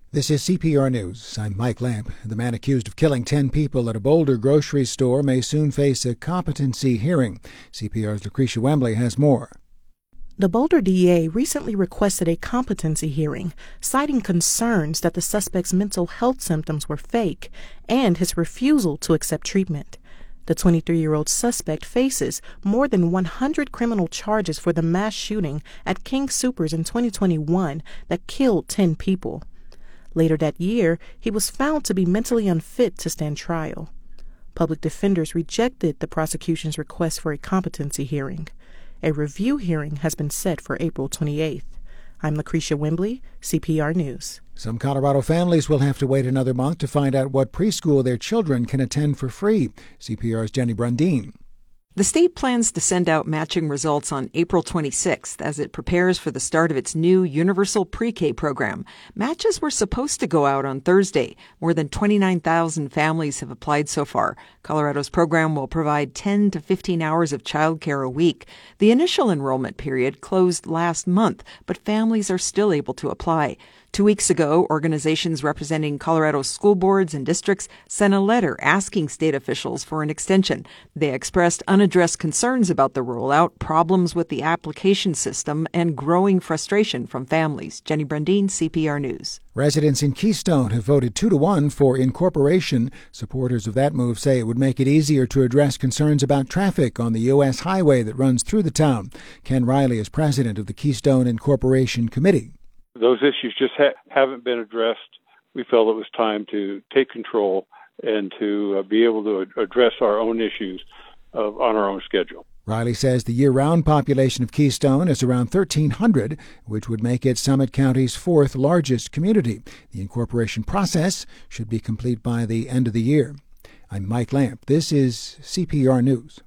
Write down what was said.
This is CPR News. I'm Mike Lamp. The man accused of killing 10 people at a Boulder grocery store may soon face a competency hearing. CPR's Lucretia Wembley has more. The Boulder DA recently requested a competency hearing, citing concerns that the suspect's mental health symptoms were fake and his refusal to accept treatment. The 23-year-old suspect faces more than 100 criminal charges for the mass shooting at King Soopers in 2021 that killed 10 people. Later that year, he was found to be mentally unfit to stand trial. Public defenders rejected the prosecution's request for a competency hearing. A review hearing has been set for April 28th. I'm Lucretia Wembley, CPR News. Some Colorado families will have to wait another month to find out what preschool their children can attend for free. CPR's Jenny Brundin. The state plans to send out matching results on April 26th as it prepares for the start of its new universal pre-K program. Matches were supposed to go out on Thursday. More than 29,000 families have applied so far. Colorado's program will provide 10 to 15 hours of childcare a week. The initial enrollment period closed last month, but families are still able to apply. 2 weeks ago, organizations representing Colorado's school boards and districts sent a letter asking state officials for an extension. They expressed unaddressed concerns about the rollout, problems with the application system, and growing frustration from families. Jenny Brundin, CPR News. Residents in Keystone have voted 2-1 for incorporation. Supporters of that move say it would make it easier to address concerns about traffic on the U.S. highway that runs through the town. Ken Riley is president of the Keystone Incorporation Committee. Those issues just haven't been addressed. We felt it was time to take control and to be able to address our own issues on our own schedule. Riley says the year-round population of Keystone is around 1,300, which would make it Summit County's fourth largest community. The incorporation process should be complete by the end of the year. I'm Mike Lamp. This is CPR News.